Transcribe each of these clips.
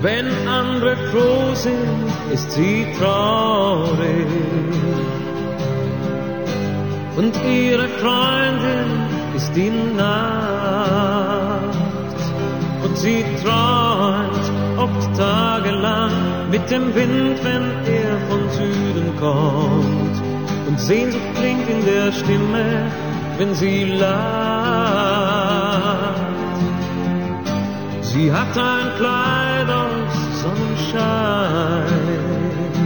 Wenn andere froh sind, ist sie traurig. Und ihre Freundin ist die Nacht. Und sie träumt oft tagelang mit dem Wind, wenn er von Süden kommt. Und Sehnsucht klingt in der Stimme, wenn sie lacht. Sie hat ein Kleid aus Sonnenschein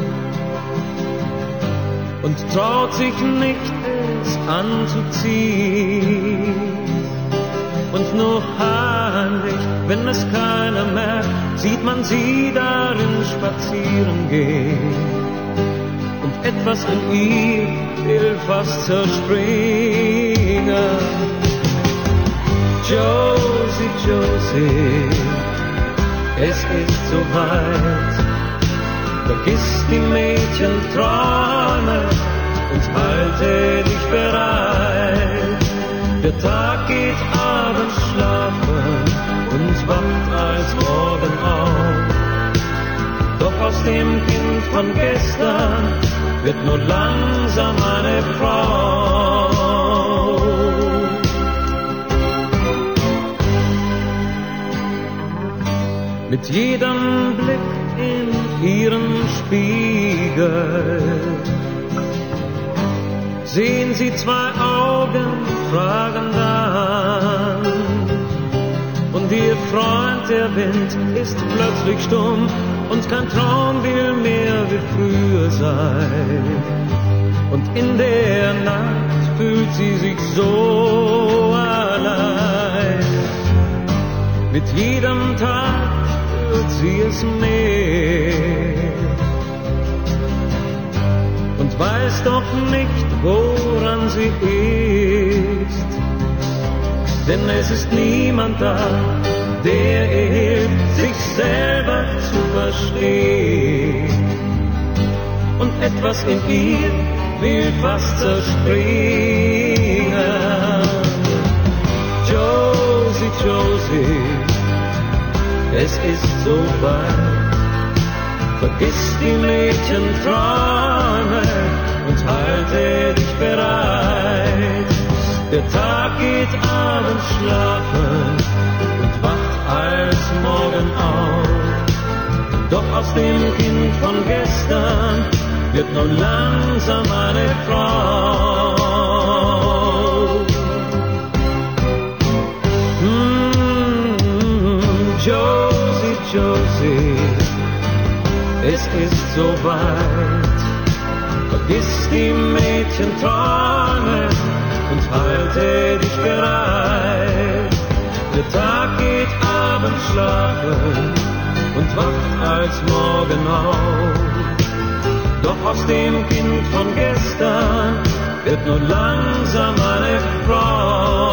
und traut sich nicht, es anzuziehen. Und nur heimlich, wenn es keiner merkt, sieht man sie darin spazieren gehen. Und etwas in ihr will fast zerspringen. Josie, Josie, es ist so weit. Vergiss die Mädchenträume und halte dich bereit. Der Tag geht abends schlafen und wacht als Morgen auf. Doch aus dem Kind von gestern wird nur langsam eine Frau. Mit jedem Blick in ihren Spiegel sehen sie zwei Augen fragend an. Und ihr Freund, der Wind, ist plötzlich stumm und kein Traum will mehr wie früher sein. Und in der Nacht fühlt sie sich so allein. Mit jedem Tag spürt sie es mehr und weiß doch nicht, woran sie ist. Denn es ist niemand da, der ihr hilft, sich selber zu verstehen. Und etwas in ihr will fast zerspringen. Josie, Josie, es ist so weit. Vergiss die Mädchenträume und halte dich bereit. Der Tag geht abends schlafen und wacht als Morgen auf. Doch aus dem Kind von gestern wird nur langsam eine Frau. Josie, Josie, es ist so weit. Vergiss die Mädchenträume und halte dich bereit. Der Tag geht abends schlafen und wacht als Morgen auf. Doch aus dem Kind von gestern wird nur langsam eine Frau.